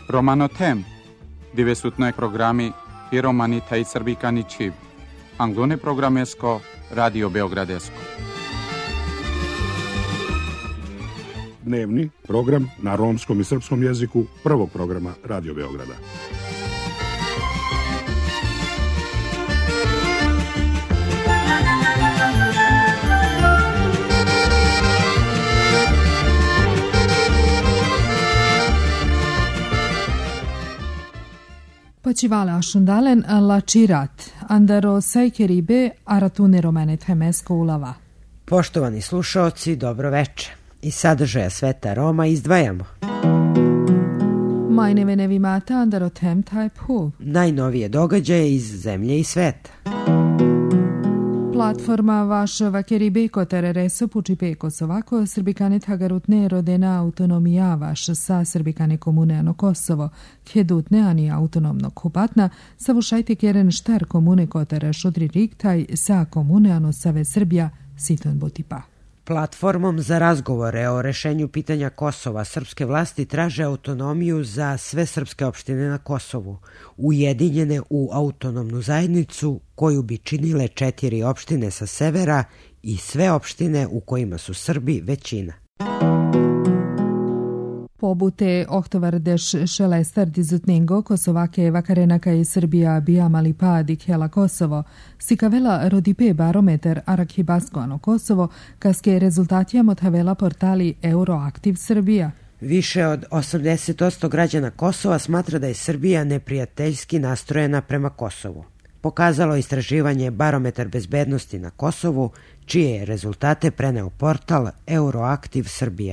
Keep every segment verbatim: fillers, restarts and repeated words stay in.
Romanotem, devetnaj programi i romani taj srbikani čib. Anglone programesko, Radio Beogradesko. Dnevni program na romskom i srpskom jeziku prvog programa Radio Beograda. Počivale ašundalen la čirat, andaro sajkeribe aratune romane temesko ulava. Poštovani slušaoci, dobro veče. Iz sadržaja Sveta Roma izdvajamo Majneve nevimata andaro tem taj pu. Najnovije događaje iz zemlje i sveta. Platforma vašava keribeko terereso pučipe Kosovako, srbikane tagarutne rodena autonomija vaš sa srbikane komune ano Kosovo, kjedutne ani autonomno kupatna, savušajte keren štar komune kotere šudri riktaj sa komune ano Save Srbija, siton botipa. Platformom za razgovore o rešenju pitanja Kosova srpske vlasti traže autonomiju za sve srpske opštine na Kosovu, ujedinjene u autonomnu zajednicu koju bi činile četiri opštine sa severa i sve opštine u kojima su Srbi većina. Pobute ohtovardeš šelestar dizutningo Kosovake vakarenaka i Srbija bijamali padi kjela Kosovo, sikavela rodipe barometer Arakhibaskoano Kosovo, kaske rezultatija motavela portali Euroaktiv Srbija. Više od osamdeset posto građana Kosova smatra da je Srbija neprijateljski nastrojena prema Kosovu. Pokazalo istraživanje Barometar bezbednosti na Kosovu, čije je rezultate preneo portal Euroaktiv Srbija.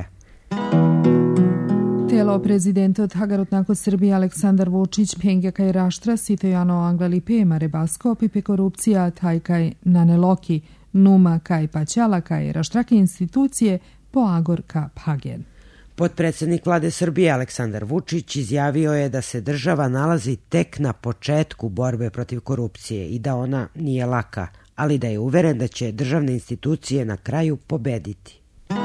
Telo prezidenta od Hagarutnako Srbije Aleksandar Vučić penge kaj raštra sitojano anglali pema rebasko pipe korupcija taj kaj naneloki numa kaj paćala kaj raštrake institucije po agor ka pagen. Potpredsednik vlade Srbije Aleksandar Vučić izjavio je da se država nalazi tek na početku borbe protiv korupcije i da ona nije laka, ali da je uveren da će državne institucije na kraju pobediti.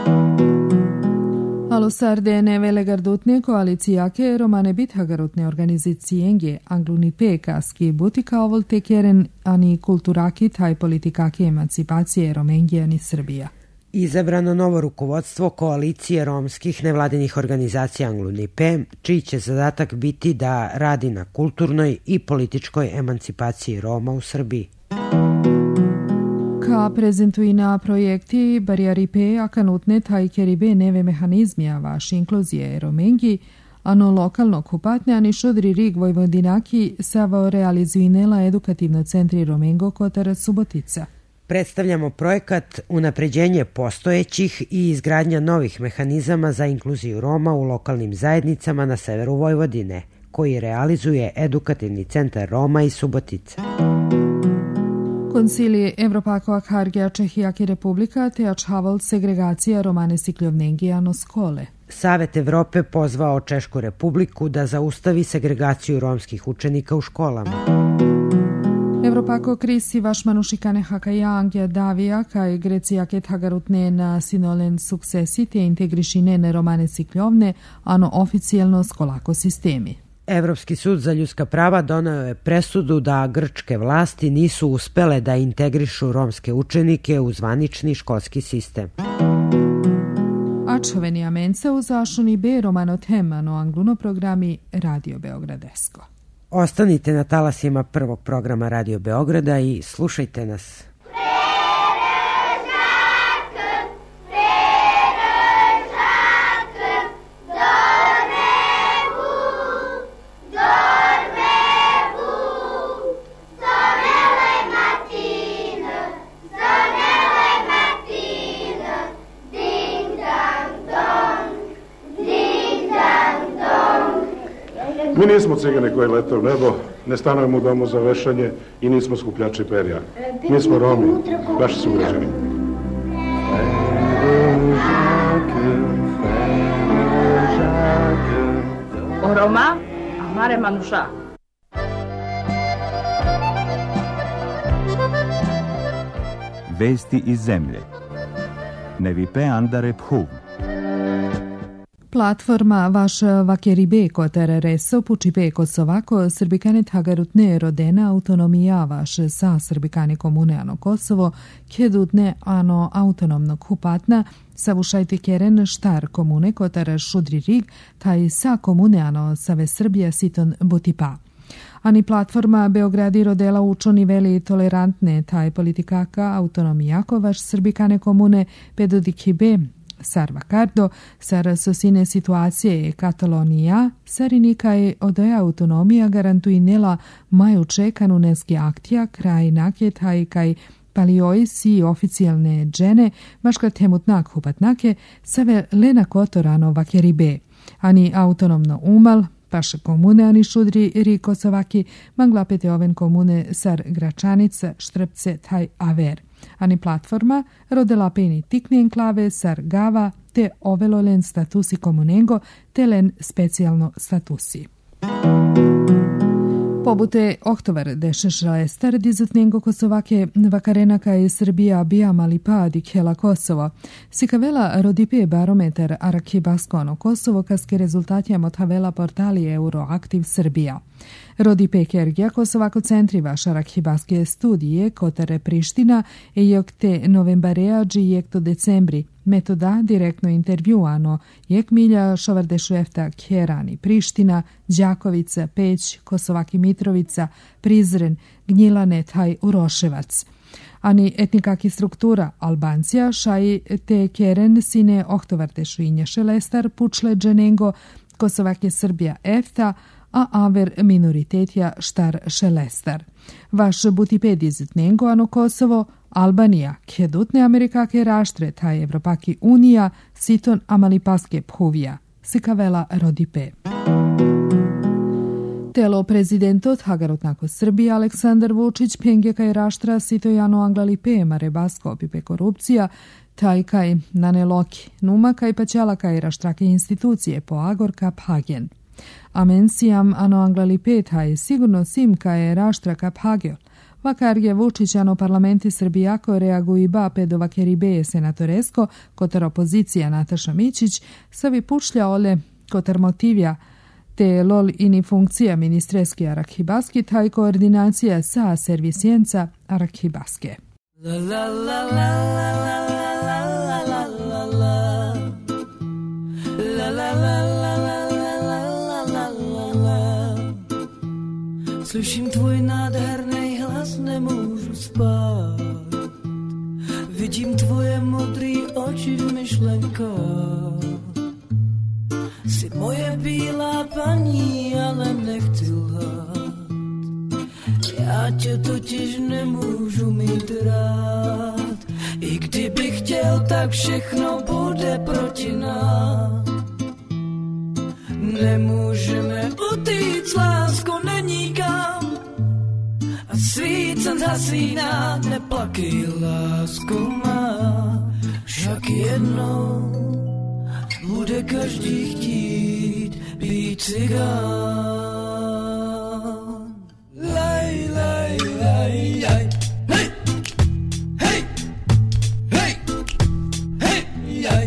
Alosarde nevele gardutne koalicijake romane bit garutne organizacijenge angluni pekaski butika ovol tekeren ani kulturaki taj politikake emancipacije Romengije ani Srbija. Izabrano novo rukovodstvo koalicije romskih nevladinih organizacija Anglunipe, čiji će zadatak biti da radi na kulturnoj i političkoj emancipaciji Roma u Srbiji. Ka prezentuji na projekti Barijaripe, a kanutne taj keribe neve mehanizmija vaš inkluzije Romengi, ano lokalno kupatne, ani šodri rig Vojvodinaki savo realizuinela edukativno centri Romengo Kotara Subotica. Predstavljamo projekat unapređenje postojećih i izgradnja novih mehanizama za inkluziju Roma u lokalnim zajednicama na severu Vojvodine, koji realizuje edukativni centar Roma iz Subotice. Konsilije Evropako Akhargija Čehijaki Republika te ačhaval segregacija Romane Sikljovnengijano skole. Savet Evrope pozvao Češku Republiku da zaustavi segregaciju romskih učenika u školama. Evropako krisi vaš manušikane hakajangja davija kaj grecijake tagarutne na sinolen suksesi te integrišine ne Romane Sikljovne, ano oficijelno skolako sistemi. Evropski sud za ljudska prava doneo je presudu da grčke vlasti nisu uspele da integrišu romske učenike u zvanični školski sistem. Ačoveni amence u zašuni be romano temano angluno programi Radio Beogradesko. Ostanite na talasima prvog programa Radio Beograda i slušajte nas. Mi nismo cigane koji lete u nebo, ne stanujemo u domu za vešanje i nismo skupljači perja. Mi smo Romi, vaši sugrađani. O Roma, amare manuša. Vesti iz zemlje. Nevipe andare phu. Platforma Vaš Vakeribeko terereso pučipeko sovako Srbikane Hagarutne rodena autonomija vaš sa Srbikane komune ano Kosovo kedutne ano autonomno kupatna savušajti keren štar komune kotar šudri rig taj sa komune ano save Srbija siton butipa. Ani platforma Beogradi rodela učoni veli tolerantne taj politikaka autonomijako vaš Srbikane komune pedodikibe Sar Vakardo, sar sosine situacije Katalonija, sarinika je odaja autonomija garantuinela maju čekanu neski aktija kraj naketaj kaj palioj si oficijalne džene, maška temutnak hupatnake, save lena kotorano vakeribe, ani autonomno umal, paše komune ani šudri ri kosovaki, manglapete oven komune sar Gračanica, Štrpce, taj aver. Ani platforma rodela peni tikni enklave sar Gava te ovelolen statusi komunengo te len specijalno statusi. Pobute oktovar dešešla star dizutnengo kosovake vakarenaka je Srbija bija malipa dikhela Kosovo. Sikavela rodipe barometar Arakibaskono Kosovo kaske rezultatija motavela portali Euroaktiv Srbija. Rodipe kergija Kosovako centriva Šarakhibaske studije Kotare Priština e jok te novembarea dži jek to decembri. Metoda direktno intervjuano jek milja šovardešuefta Kjerani Priština, Đakovica, Peć, Kosovaki Mitrovica, Prizren, Gnjilane, taj Uroševac. Ani etnikaki struktura Albancija šaj te keren sine ohtovartešu inješe lestar pučle dženengo Kosovake Srbija efta, a aver minoritetja štar šelestar. Vaš butipedizit nengo ano Kosovo, Albanija, kedutne amerikake raštre, taj Evropaki unija, siton amalipaske phuvija, sikavela rodipe. Telo prezidentot Hagarutnako Srbije Aleksandar Vučić pengeka i raštra sitojano anglalipe mare basko pipe korupcija, taj kaj naneloki, numa kaj paćala kaj raštrake institucije po Agor kap Hagen. Amensiam ano anglalipeta je sigurno sim ka je raštra kap hagel. Vakar je Vučić ano parlamenti Srbijako reaguju ba pedo vakeribeje senatoresko, kotar opozicija Nataša Mićić, savi pušlja ole kotar motivja te lol ini funkcija ministreski Arakhibaski, taj koordinacija sa servisjenca Arakhibaske. La la la la la la la la la la la la la. Slyším tvůj nádherný hlas, nemůžu spát. Vidím tvoje modrý oči v myšlenkách. Jsi moje bílá paní, ale nechci lhát. Já tě totiž nemůžu mít rád. I kdybych chtěl, tak všechno bude proti nám. Nemůžeme utíct, lásko, není kam. A svícen hasíná, neplakej, lásko má. Však jednou bude každý chtít být cigán. Laj, laj, laj, laj. Hej, hej, hej, hej, jaj.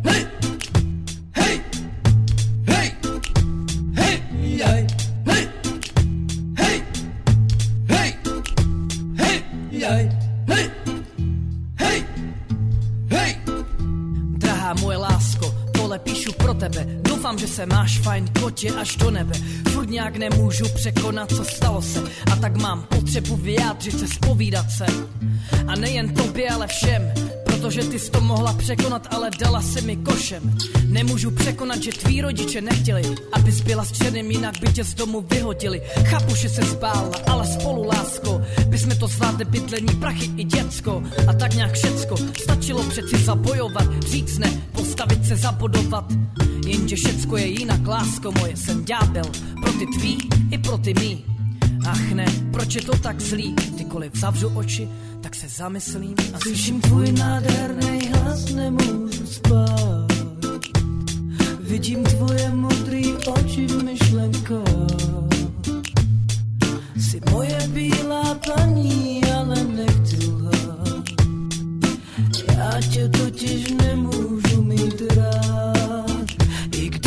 Doufám, že se máš fajn, kotě až do nebe. Furt nějak nemůžu překonat, co stalo se. A tak mám potřebu vyjádřit se, zpovídat se. A nejen tobě, ale všem. Protože ty jsi to mohla překonat, ale dala si mi košem. Nemůžu překonat, že tví rodiče nechtěli, abys byla s černým, jinak by tě z domu vyhodili. Chápu, že se zbála, ale spolu, lásko, bysme to zvládli, bydlení, prachy i děcko. A tak nějak všecko, stačilo přeci zabojovat, říct ne, postavit se, zabodovat. Jenže všecko je jinak, lásko moje, jsem ďábel, pro ty tvý i pro ty mý. Ach ne, proč je to tak zlý, kdykoliv zavřu oči, tak se zamyslím a slyším tvůj nádherný hlas, nemůžu spát. Vidím tvoje modrý oči v myšlenkách. Jsi moje bílá paní, ale nechci lhát. Já tě totiž nemůžu mít rád. I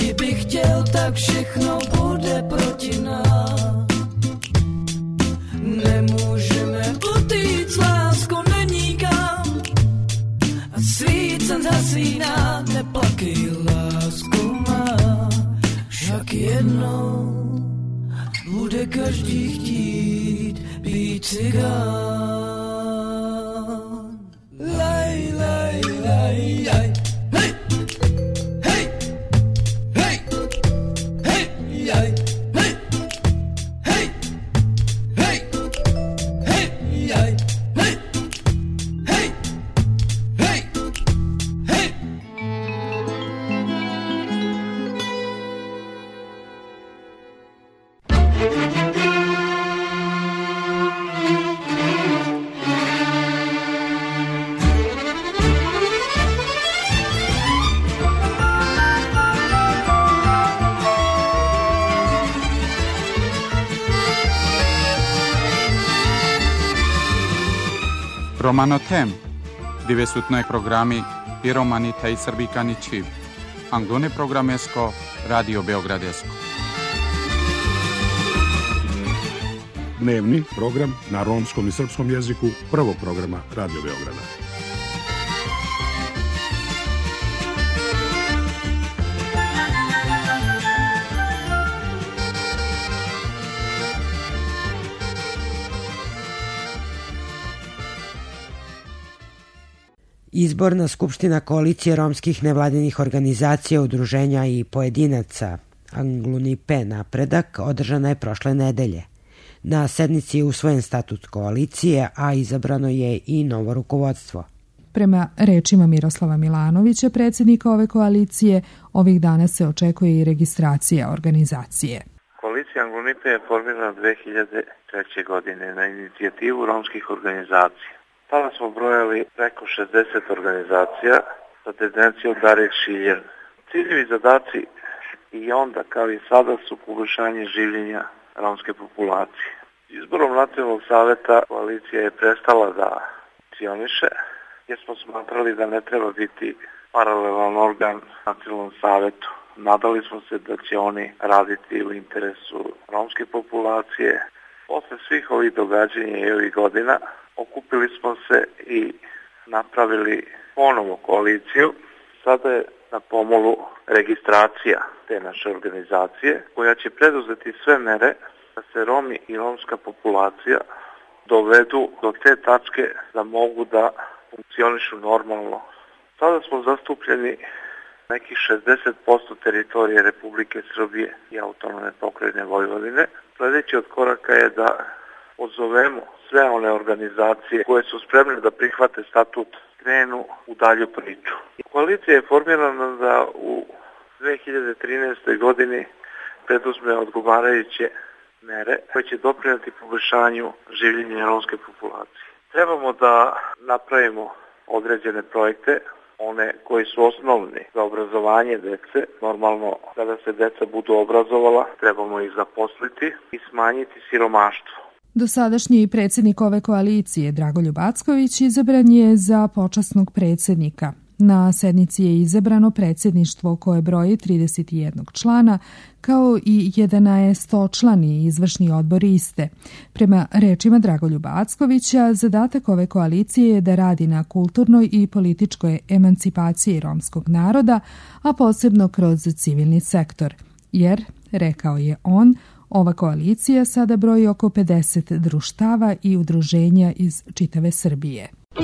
tak všechno bude proti nám. Nemůžeme utíct, lásko, není kam. A svícen zasíná, neplakej, lásko má. Však jednou bude každý chtít být cigán. Laj, laj, laj, laj. Hej! Hej! Hej! Hej! Jaj! Hej! Hej! Hej! Hej! Jaj! Hej! Hej! Hej! Hej! Romano Tem, devetdeseti programi i romanita i srbikani čib. Anglone programesko, Radio Beogradesko. Dnevni program na romskom i srpskom jeziku prvog programa Radio Beograda. Izborna skupština koalicije romskih nevladinih organizacija, udruženja i pojedinaca Anglunipe Napredak održana je prošle nedelje. Na sednici je usvojen statut koalicije, a izabrano je i novo rukovodstvo. Prema rečima Miroslava Milanovića, predsjednika ove koalicije, ovih dana se očekuje i registracija organizacije. Koalicija Anglunipe je formirana dve hiljade treće. godine na inicijativu romskih organizacija. Tada smo brojali preko šezdeset organizacija sa tendencijom daljeg širenja. Ciljevi zadaci i onda kao i sada su poboljšanje življenja romske populacije. Izborom Nacionalnog saveta koalicija je prestala da funkcioniše jer smo smatrali da ne treba biti paralelan organ Nacionalnom savetu. Nadali smo se da će oni raditi u interesu romske populacije. Posle svih ovih događanja i ovih godina okupili smo se i napravili ponovo koaliciju. Sada je na pomolu registracija te naše organizacije koja će preduzeti sve mere da se Romi i romska populacija dovedu do te tačke da mogu da funkcionišu normalno. Sada smo zastupljeni nekih šezdeset posto teritorije Republike Srbije i autonomne pokrajine Vojvodine. Sljedeći od koraka je da odzovemo sve one organizacije koje su spremne da prihvate statut, krenu u dalju priču. Koalicija je formirana da u dve hiljade trinaestoj. godini preduzme odgovarajuće mere koje će doprineti poboljšanju življenja romske populacije. Trebamo da napravimo određene projekte, one koji su osnovni za obrazovanje dece. Normalno, kada se deca budu obrazovala, trebamo ih zaposliti i smanjiti siromaštvo. Dosadašnji predsjednik ove koalicije, Dragoljub Acković, izabran je za počasnog predsjednika. Na sednici je izabrano predsjedništvo koje broji trideset jedan člana, kao i jedanaestočlani izvršni odbor iste. Prema rečima Dragoljuba Ackovića, zadatak ove koalicije je da radi na kulturnoj i političkoj emancipaciji romskog naroda, a posebno kroz civilni sektor. Jer, rekao je on, ova koalicija sada broji oko pedeset društava i udruženja iz čitave Srbije.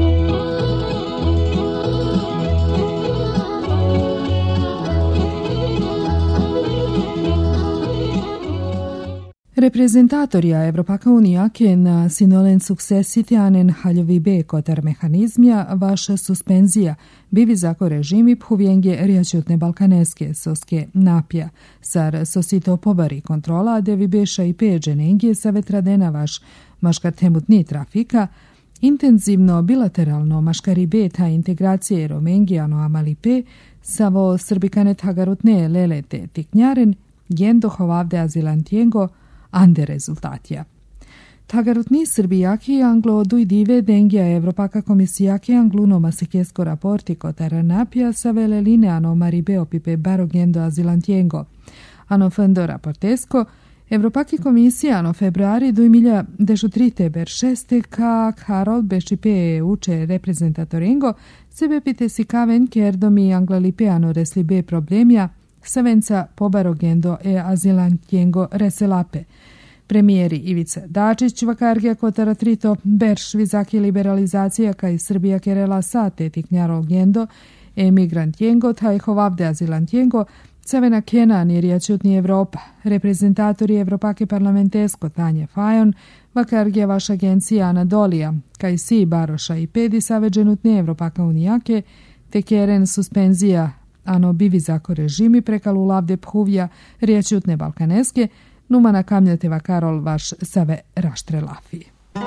Reprezentatorja Evropaka Unija che na sinolen successitianen haljovi kotar mehanizmia vaša suspenzija bivi zako režimi phuvienge riaciutne balkaneske soske napja, sar sosito pobari kontrola devi beša i peđenengie sa vetradena vaš maškartemutni trafika, intenzivno bilateralno maškari beta integracije romengiano amalipe, savo srbikanet hagarutne lelete tiknjaren, gendo hovavde azilantiengo, ande rezultatija. Tagarutni Srbijaki anglo duj dive dengija Evropaka komisijaki angluno masekesko raporti kotara napja sa vele lineano maribe opipe barogendo azilantiengo. ano fendo raportesco, Evropaki komisija no februari duemiladiciassette per šeste ka Karol Bešipe uče reprezentatorengo sebe pite si kaven kerdomi anglalipeano reslibe problemja savenca pobarogendo e azilantiengo reselape. Premijeri Ivica Dačić vakargija kotara trito berš vizaki liberalizacija kaj Srbija kerela sate tiknjaro gendo emigrantiengo taj hovavde azilantiengo Savena Kenan je rijačutni Evropa. Reprezentatori Evropake parlamentesko Tanja Fajon, vakargija vaša agencija Anadolija, kaj si Baroša i pedi saveđenutne Evropaka unijake, te keren suspenzija ano bivizako režimi prekalu lavde phuvja rijačutne balkaneske, numana kamljateva Karol vaš save raštrelafi.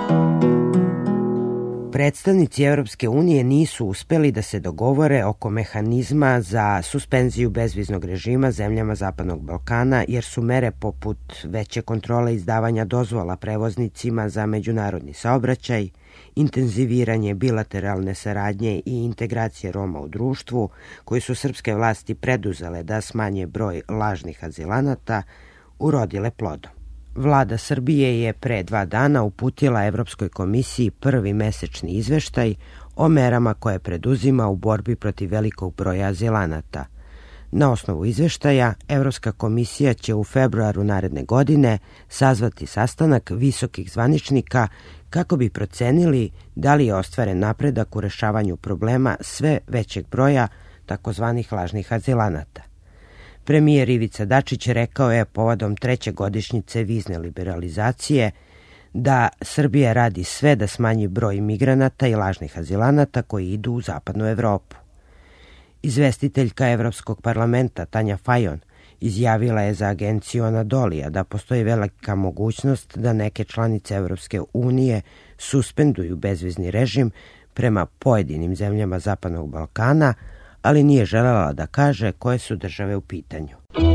Predstavnici Europske unije nisu uspeli da se dogovore oko mehanizma za suspenziju bezviznog režima zemljama Zapadnog Balkana, jer su mere poput veće kontrole izdavanja dozvola prevoznicima za međunarodni saobraćaj, intenziviranje bilateralne saradnje i integracije Roma u društvu, koji su srpske vlasti preduzele da smanje broj lažnih azilanata, urodile plodom. Vlada Srbije je pre dva dana uputila Evropskoj komisiji prvi mesečni izveštaj o merama koje preduzima u borbi protiv velikog broja azilanata. Na osnovu izveštaja, Evropska komisija će u februaru naredne godine sazvati sastanak visokih zvaničnika kako bi procenili da li je ostvaren napredak u rešavanju problema sve većeg broja takozvanih lažnih azilanata. Premijer Ivica Dačić rekao je povodom treće godišnjice vizne liberalizacije da Srbija radi sve da smanji broj migranata i lažnih azilanata koji idu u zapadnu Evropu. Izvestiteljka Evropskog parlamenta Tanja Fajon izjavila je za agenciju Anadolija da postoji velika mogućnost da neke članice Evropske unije suspenduju bezvizni režim prema pojedinim zemljama Zapadnog Balkana, ali nije želela da kaže koje su države u pitanju.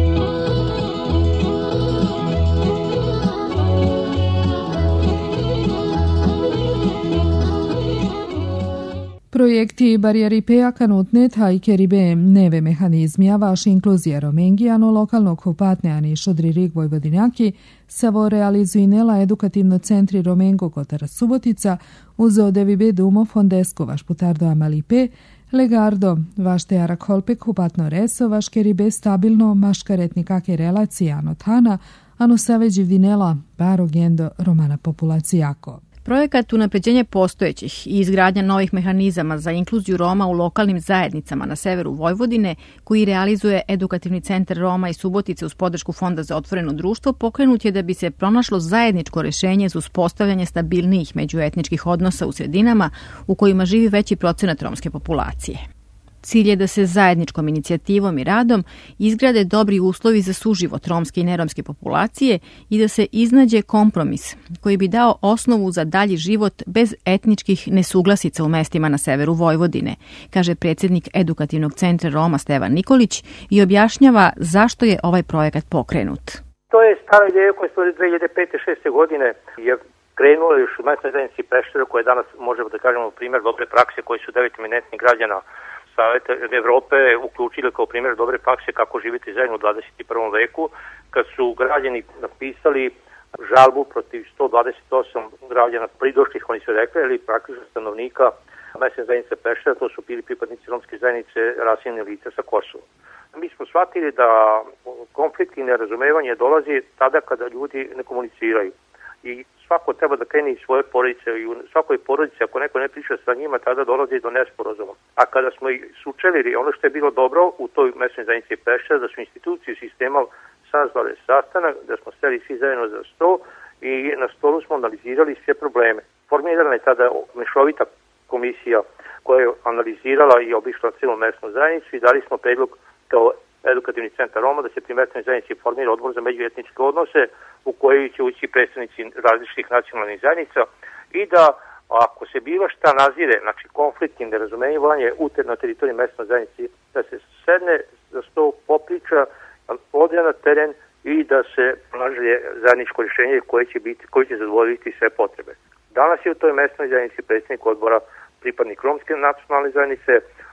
Projekti barijeri peja kanutne taj keribe neve mehanizmija vaš inkluzija romengijano lokalnog hupatneani šodririg Vojvodinjaki savo realizuinela edukativno centri Romengo Kotara Subotica uzo devibe dumo fondesko vaš putardo amalipe legardo vaš teara kolpek hupatno reso vaš keribe stabilno maškaretni kake relacije ano tana ano saveđiv dinela baro gendo romana populacijako. Projekat unapređenja postojećih i izgradnja novih mehanizama za inkluziju Roma u lokalnim zajednicama na severu Vojvodine, koji realizuje Edukativni centar Roma i Subotice uz podršku Fonda za otvoreno društvo, pokrenut je da bi se pronašlo zajedničko rešenje za uspostavljanje stabilnijih međuetničkih odnosa u sredinama u kojima živi veći procenat romske populacije. Cilj je da se zajedničkom inicijativom i radom izgrade dobri uslovi za suživot romske i neromske populacije i da se iznađe kompromis koji bi dao osnovu za dalji život bez etničkih nesuglasica u mestima na severu Vojvodine, kaže predsjednik Edukativnog centra Roma Stevan Nikolić i objašnjava zašto je ovaj projekat pokrenut. To je stara ideja koja je dve hiljade pete šeste godine je krenula još u mesnoj zajednici Peštera, koja danas možemo da kažemo primjer dobre prakse koji su devet eminentnih građana Saveta Evrope uključili kao primjer dobre prakse kako živjeti zajedno u dvadeset i prvom veku, kad su građani napisali žalbu protiv sto dvadeset osam građana pridošlih, oni su rekli, ili praktično stanovnika mesne zajednice Peštera, to su bili pripadnici romske zajednice raseljene lica sa Kosova. Mi smo shvatili da konflikt i nerazumevanje dolazi tada kada ljudi ne komuniciraju. I svako treba da krene iz svoje porodice i u svakoj porodici ako neko ne priča sa njima tada dolazi do nesporazuma. A kada smo ih sučelili, ono što je bilo dobro u toj mesnoj zajednici Peštera, da su institucije sistema sazvale sastanak, da smo seli svi zajedno za sto i na stolu smo analizirali sve probleme. Formirana je tada mešovita komisija koja je analizirala i obišla celu mesnu zajednicu i dali smo predlog kao Edukativni centar Roma da se pri mesnoj zajednici formira odbor za međuetničke odnose u koji će ući predstavnici različitih nacionalnih zajednica i da ako se bilo šta nazire, znači konflikt i nerazumevanje na teritoriji mesne zajednice, da se sedne za sto popriča, ode na teren i da se pronađe zajedničko rješenje koje će biti, koje će zadovoljiti sve potrebe. Danas je u toj mesnoj zajednici predstavnik odbora pripadnik romske nacionalne zajednice,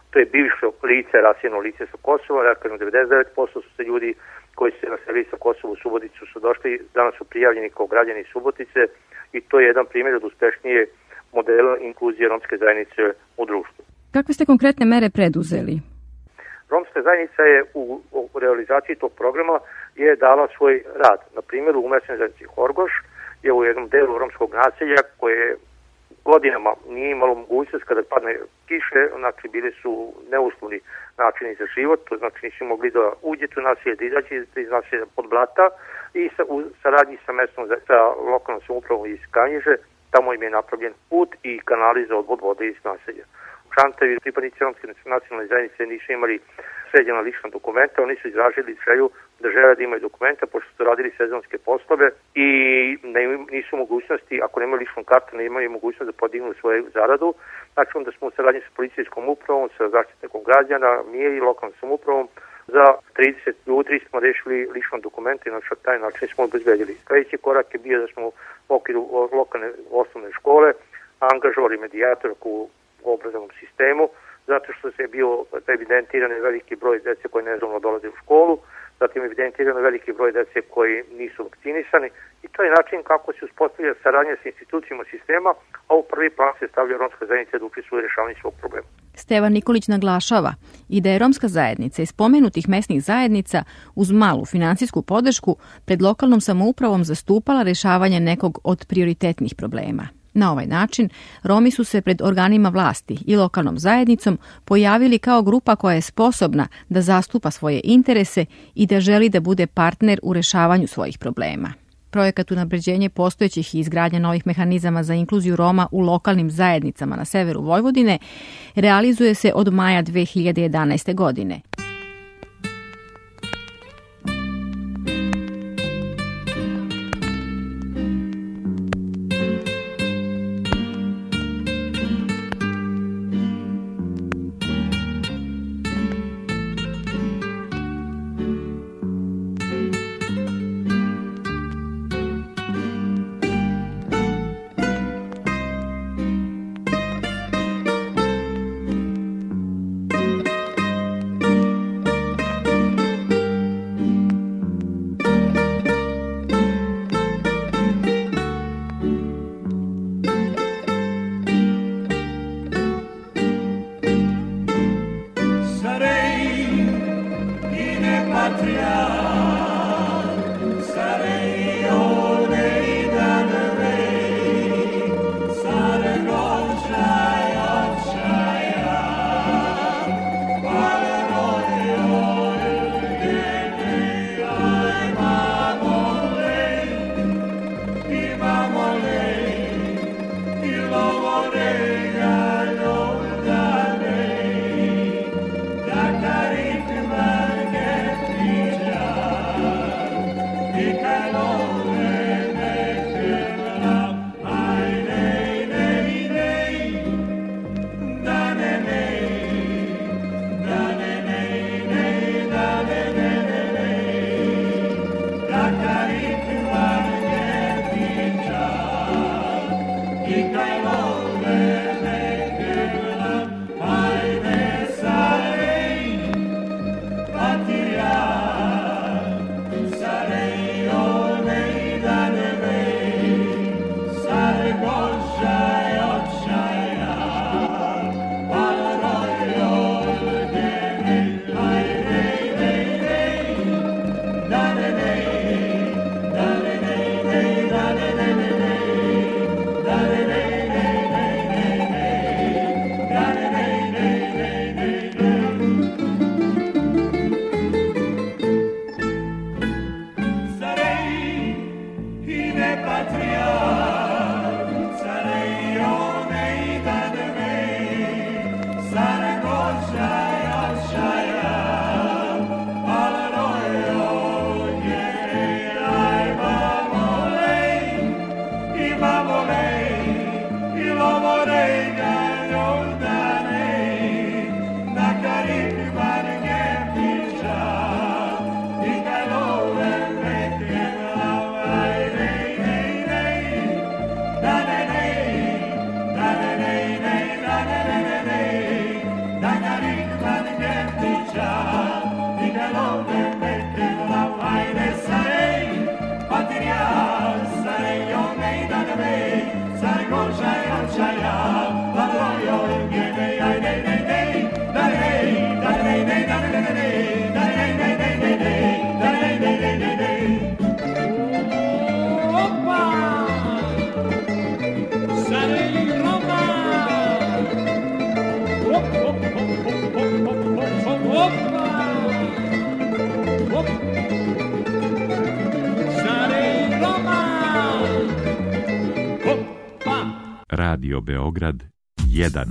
to je bivše lice, rasijeno lice sa Kosova, dakle devedeset devet posto su se ljudi koji se naselili sa Kosovo u Suboticu su došli, danas su prijavljeni kao građani Subotice i to je jedan primjer od uspešnije modela inkluzije romske zajednice u društvu. Kakve ste konkretne mere preduzeli? Romska zajednica je u, u realizaciji tog programa je dala svoj rad. Na primjer, u mesnoj zajednici Horgoš je u jednom delu romskog naselja koje godinama nije imalo mogućnost kada padne kiše, znači bili su neuslovni načini za život, to znači nisu mogli da uđete u naselje, da izađete iz naselja pod blata i sa, u saradnji sa mesnom, sa lokalnom samoupravom iz Kanjiže, tamo im je napravljen put i kanali za odvod vode iz naselja. Šantevi, pripadnici romske nacionalne zajednice nisu imali sređena lična dokumenta, oni su izražili želju da žele da imaju dokumenta, pošto su radili sezonske poslove i ne, nisu mogućnosti, ako nemaju ličnu kartu, ne imaju mogućnost da podignu svoju zaradu. Znači onda smo u saradnji sa policijskom upravom, sa zaštitnikom građana, mi i lokalnom samoupravom, za trideset ljudi smo rešili lična dokumenta i na taj način smo obezbedili. Sljedeći korak je bio da smo u okviru lokalne osnovne škole angažovali medijatora u obrazovnom sistemu, zato što se je bio evidentiran veliki broj dece koji nezovno dolaze u školu, zatim evidentiran veliki broj dece koji nisu vakcinisani i to je način kako se uspostavlja saradnja sa institucijama sistema, a u prvi plan se stavlja romska zajednica da učestvuje u rešavanju svog problema. Stevan Nikolić naglašava i da je romska zajednica iz pomenutih mesnih zajednica uz malu finansijsku podršku pred lokalnom samoupravom zastupala rešavanje nekog od prioritetnih problema. Na ovaj način, Romi su se pred organima vlasti i lokalnom zajednicom pojavili kao grupa koja je sposobna da zastupa svoje interese i da želi da bude partner u rešavanju svojih problema. Projekat unapređenje postojećih i izgradnja novih mehanizama za inkluziju Roma u lokalnim zajednicama na severu Vojvodine realizuje se od maja dve hiljade jedanaeste. godine. Yeah. Radio Beograd jedan.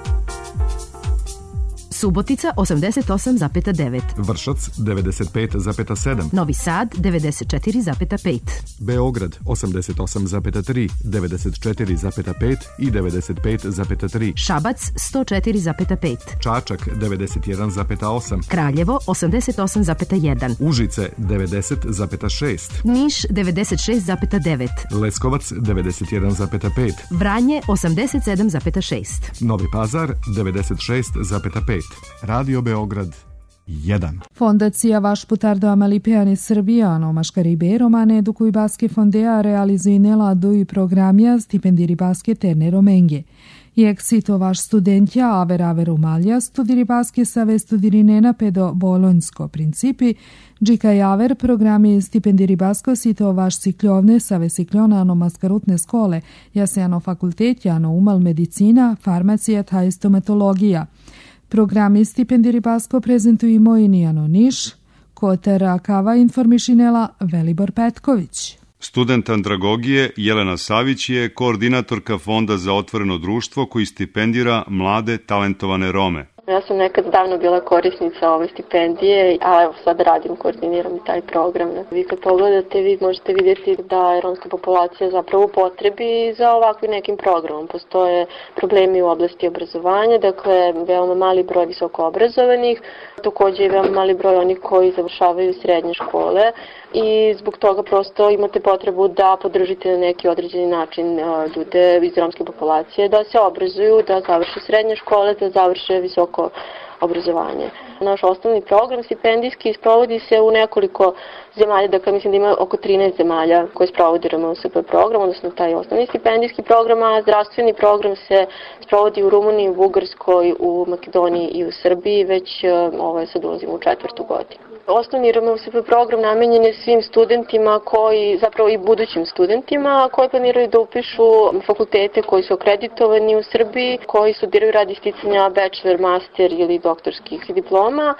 Subotica osamdeset osam zarez devet. Vršac devedeset pet zarez sedam. Novi Sad devedeset četiri zarez pet. Beograd osamdeset osam zarez tri, devedeset četiri zarez pet i devedeset pet zarez tri. Šabac sto četiri zarez pet. Čačak devedeset jedan zarez osam. Kraljevo osamdeset osam zarez jedan. Užice devedeset zarez šest. Niš devedeset šest zarez devet. Leskovac devedeset jedan zarez pet. Vranje osamdeset sedam zarez šest. Novi Pazar devedeset šest zarez pet. Radio Beograd jedan. Fondacija Vašputar do Amalipeane Srbijano, Maškari Beromane, do cui basche fondea realizinela doi programia stipendiri basche terne romenghe. I exito vaš studentja aver aver umalja studiri basche save studirinena pedo bolonjsko principi, džika javer programi stipendiri basko sito vaš cikljovne save cikljonano maskarutne skole, jasejano fakultetjano umal medicina, farmacija ta stomatologija. Programi stipendiri basko prezentujemo i Nijano Niš, Kotera Kava informišinela Velibor Petković. Student andragogije Jelena Savić je koordinatorka Fonda za otvoreno društvo koji stipendira mlade talentovane Rome. Ja sam nekad davno bila korisnica ove stipendije, a evo sad radim, koordiniram i taj program. Vi kad pogledate, vi možete vidjeti da je romska populacija zapravo u potrebi za ovakvim nekim programom. Postoje problemi u oblasti obrazovanja, dakle veoma mali broj visoko obrazovanih, također i veoma mali broj onih koji završavaju srednje škole i zbog toga prosto imate potrebu da podržite na neki određeni način ljude iz romske populacije, da se obrazuju, da završe srednje škole, da završe visoko obrazovanje. Naš osnovni program stipendijski sprovodi se u nekoliko zemalja, dakle mislim da ima oko trinaest zemalja koje sprovodi R M U S P program, odnosno taj osnovni stipendijski program, a zdravstveni program se sprovodi u Rumuniji, u Bugarskoj, u Makedoniji i u Srbiji, već ovo je sad ulazimo u četvrtu godinu. Osnovni R M U S P program namenjen je svim studentima koji, zapravo i budućim studentima koji planiraju da upišu fakultete koji su akreditovani u Srbiji, koji studiraju radi sticanja bachelor, master ili doktorskih diploma,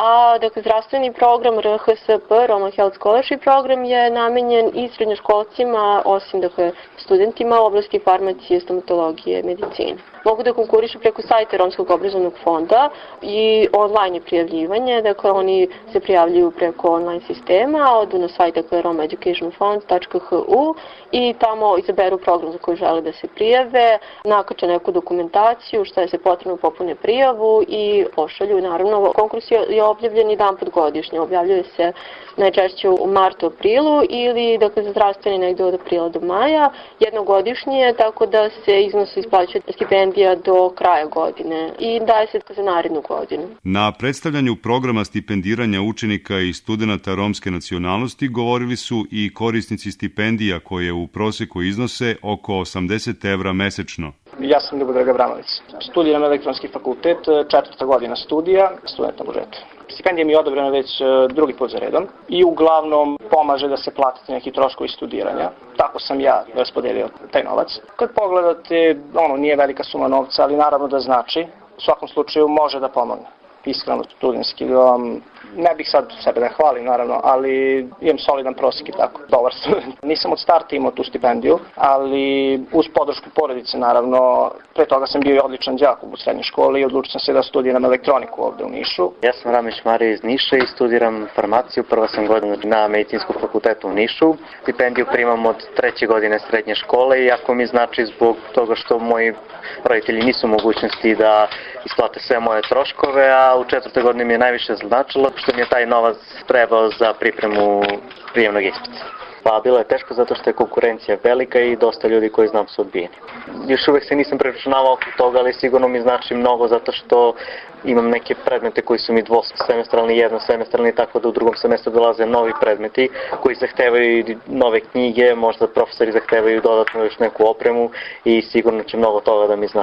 a dakle zdravstveni program R H S P, Roma Health Scholarship program, je namenjen i srednjoškolcima, osim dakle studentima u oblasti farmacije, stomatologije, medicine. Mogu da konkurišu preko sajta Romskog obrazovnog fonda i online je prijavljivanje, dakle oni se prijavljuju preko online sistema, odu na sajt dakle roma education fund tačka h u i tamo izaberu program za koji žele da se prijave, nakače neku dokumentaciju, šta je se potrebno, popune prijavu i pošalju. Naravno, konkurs je objavljen i dan pod godišnje, objavljuje se najčešće u martu, aprilu ili dakle za zdravstveni negde od aprila do maja, jednogodišnje, tako da se iznos isplaćuje stipendija do kraja godine i daje se za narednu godinu. Na predstavljanju programa stipendiranja učenika i studenata romske nacionalnosti govorili su i korisnici stipendija koje u proseku iznose oko osamdeset evra mesečno. Ja sam Ljubo Draga-Bramović. Studiram elektronski fakultet, četvrta godina studija, student na budžetu. Stipendija mi je odobrena već drugi put za redom i uglavnom pomaže da se platite neki troškovi studiranja. Tako sam ja raspodelio taj novac. Kad pogledate, ono nije velika suma novca, ali naravno da znači. U svakom slučaju može da pomogne. Iskreno studentski, um, ne bih sad sebe da hvalim naravno, ali imam solidan prosjek i tako, dobar student. Nisam od starta imao tu stipendiju, ali uz podršku porodice naravno, pre toga sam bio i odličan đak u srednjoj školi i odlučio sam se da studiram elektroniku ovde u Nišu. Ja sam Ramić Marija iz Niša i studiram farmaciju, prva sam godina na medicinskom fakultetu u Nišu. Stipendiju primam od treće godine srednje škole i ako mi znači zbog toga što moji roditelji nisu u mogućnosti da isplate sve moje troškove, a u četvrtoj godini mi je najviše značilo što mi je taj novac trebao za pripremu prijemnog ispita. Pa bilo je teško zato što je konkurencija velika i dosta ljudi koji znam su odbijeni. Još uvek se nisam preračunavao oko toga, ali sigurno mi znači mnogo zato što imam neke predmete koji su mi dvosemestralni, jednosemestralni, tako da u drugom semestru dolaze novi predmeti koji zahtevaju nove knjige, možda profesori zahtevaju dodatno još neku opremu i sigurno će mnogo toga da mi znači.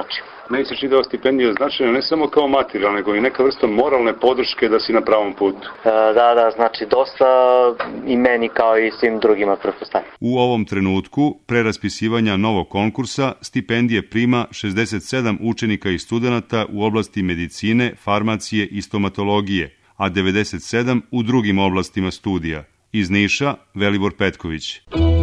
Meni se čini da ova stipendija značajna ne samo kao materijalna, nego i neka vrsta moralne podrške da si na pravom putu. Da, da, znači dosta i meni kao i svim drugima pretpostavljam. U ovom trenutku, pre raspisivanja novog konkursa, stipendije prima šezdeset sedam učenika i studenata u oblasti medicine, farmacije i stomatologije, a devedeset sedam u drugim oblastima studija. Iz Niša, Velibor Petković.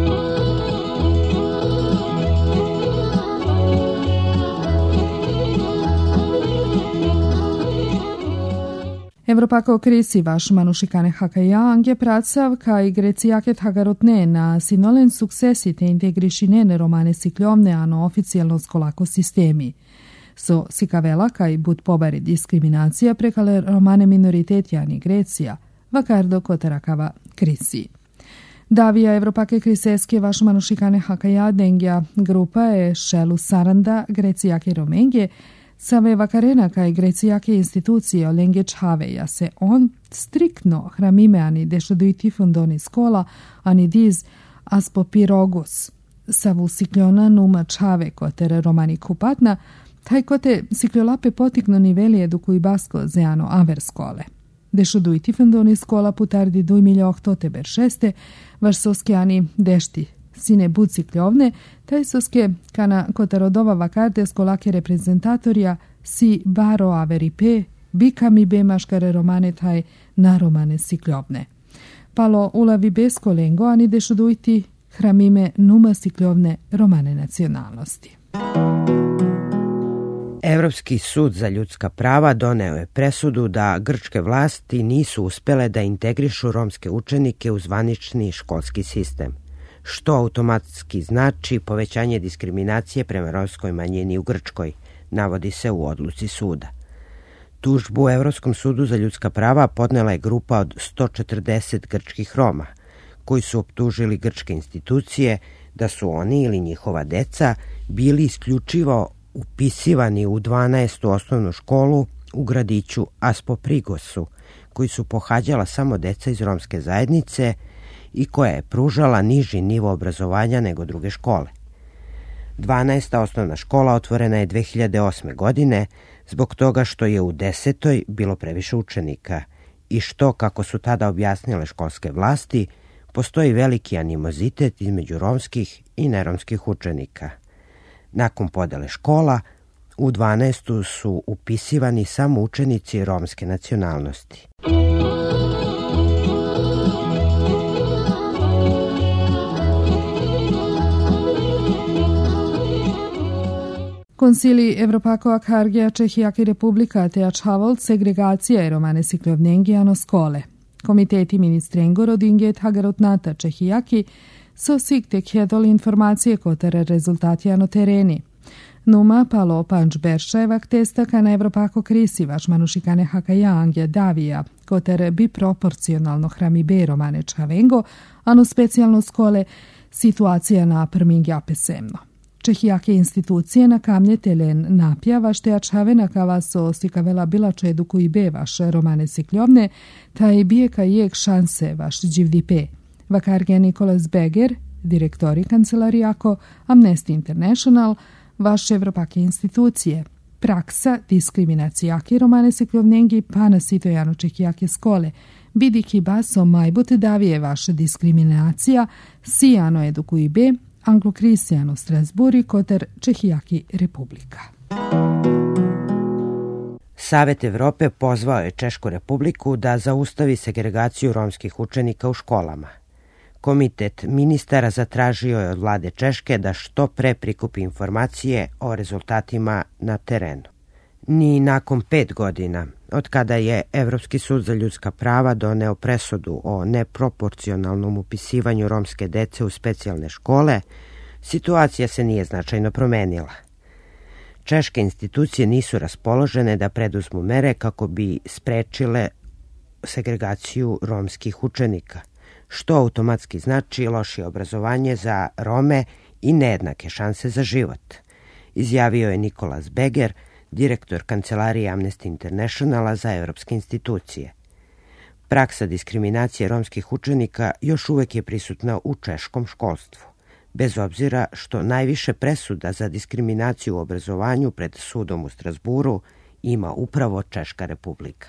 Evropako krisi vaš manušikane hakajang pracav kaj grecijaket hagarotne na sinolen suksesite integrišinene romane sikljovne ano oficijalno skolako sistemi. So sikavela kaj bud pobari diskriminacija prekale romane minoritetjani Grecija, vakardo kotarakava krisi. Davija Evropake kriseske vaš manušikane hakaja dengja grupa je šelu saranda grecijake romengje, Save vakarena kaj grecijake institucije olenge čhaveja se on striktno hramime ani dešoduiti fundoni skola ani diz aspopirogus. Savu sikljona numa čhave kotere romani kupatna, taj kote sikljolape potikno niveli edukuj basko zeano aver skole. Dešoduiti fundoni skola putardi duj miljo ohtote ber šeste, vaš soskjani dešti sine bud sikljovne, taj soske kana kotarodova vakarde skolake reprezentatorija si baro averi pe, bika mi be maškare romane taj na romane sikljovne. Palo ulavi besko lengo, ani dešoduiti hramime numa sikljovne romane nacionalnosti. Evropski sud za ljudska prava doneo je presudu da grčke vlasti nisu uspele da integrišu romske učenike u zvanični školski sistem, što automatski znači povećanje diskriminacije prema romskoj manjini u Grčkoj, navodi se u odluci suda. Tužbu u Evropskom sudu za ljudska prava podnela je grupa od sto četrdeset grčkih Roma, koji su optužili grčke institucije da su oni ili njihova deca bili isključivo upisivani u dvanaestu osnovnu školu u gradiću Aspoprigosu, koji su pohađala samo deca iz romske zajednice i koja je pružala niži nivo obrazovanja nego druge škole. dvanaesta osnovna škola otvorena je dve hiljade osme. godine zbog toga što je u desetoj bilo previše učenika i što, kako su tada objasnile školske vlasti, postoji veliki animozitet između romskih i neromskih učenika. Nakon podele škola, u dvanaestu su upisivani samo učenici romske nacionalnosti. Konsili Evropako Hargija Čehijaki Republika te Ačhavol segregacija i romane sikljovnengijano skole. Komiteti ministrengo rodinget hagarotnata Čehijaki so sikte kjedoli informacije kotere rezultatijano tereni. Numa palo panč beršajevak testa ka na Evropako krisi vaš manušikane hakaja angja davija, kotere bi proporcionalno hrami be romane čhavengo, ano specijalno skole situacija na prmingja pesemno. Čehijake institucije na kamnje telen napja vašte ačhavena kava so sikavela bilačo eduku i be vaš romane sikljovne, ta i bije ka jek šanse vaš dživdi pe. Vakarge Nikolas Beger, direktori kancelarijako Amnesty International, vaš Evropake institucije. Praksa diskriminacijake romane sikljovnengi pa na sitojano čehijake skole. Bidi ki baso majbut davije vaša diskriminacija, sijano eduku i be, Anglo-Krisijano Strasburi koter Čehijaki Republika. Savet Evrope pozvao je Češku Republiku da zaustavi segregaciju romskih učenika u školama. Komitet ministara zatražio je od vlade Češke da što pre prikupi informacije o rezultatima na terenu. Ni nakon pet godina, od kada je Evropski sud za ljudska prava doneo presudu o neproporcionalnom upisivanju romske dece u specijalne škole, situacija se nije značajno promenila. Češke institucije nisu raspoložene da preduzmu mere kako bi sprečile segregaciju romskih učenika, što automatski znači lošije obrazovanje za Rome i nejednake šanse za život, izjavio je Nikolas Beger, direktor kancelarije Amnesty Internationala za evropske institucije. Praksa diskriminacije romskih učenika još uvek je prisutna u češkom školstvu. bez obzira što najviše presuda za diskriminaciju u obrazovanju pred sudom u Strasburu ima upravo Češka Republika.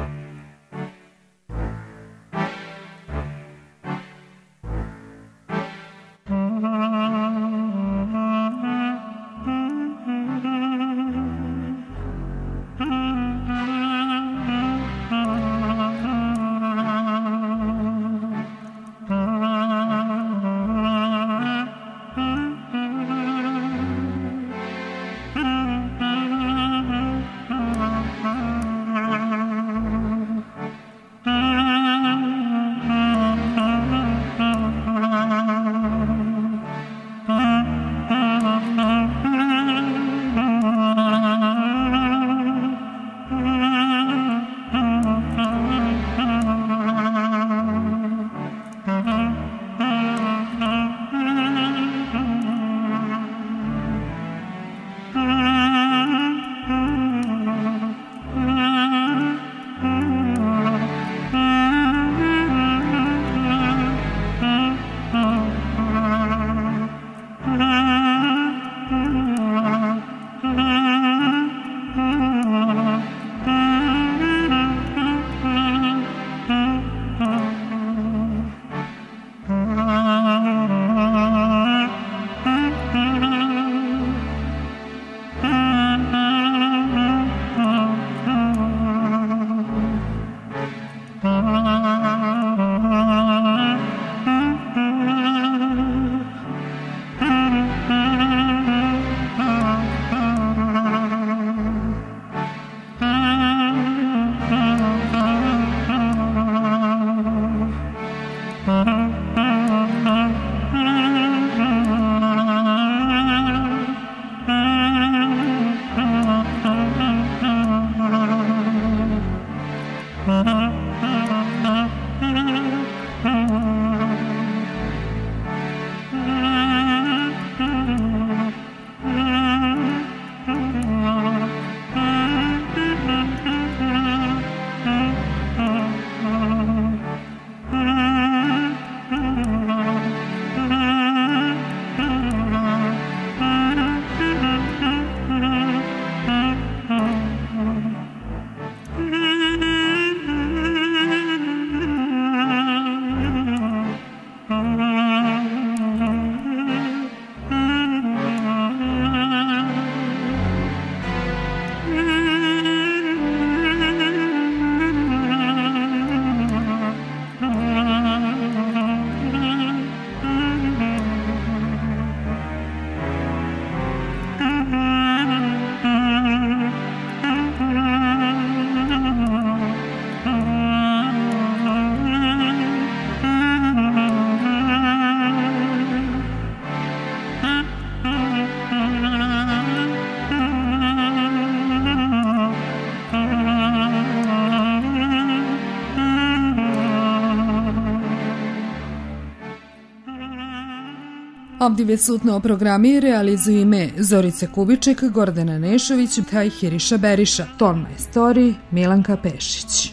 Obdive sutno programi realizuju ime Zorice Kubiček, Gordana Nešović, taj Hiriša Beriša, ton majstori Milanka Pešić.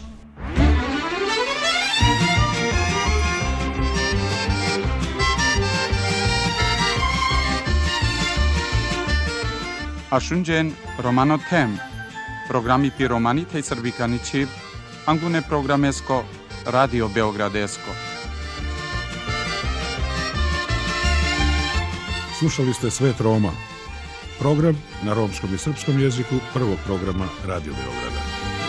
Ashunjen Romano Tem, programi pi romanite i srbikanići, angune programesko, Radio Beogradesko. Slušali ste Svet Roma, program na romskom i srpskom jeziku prvog programa Radio Beograda.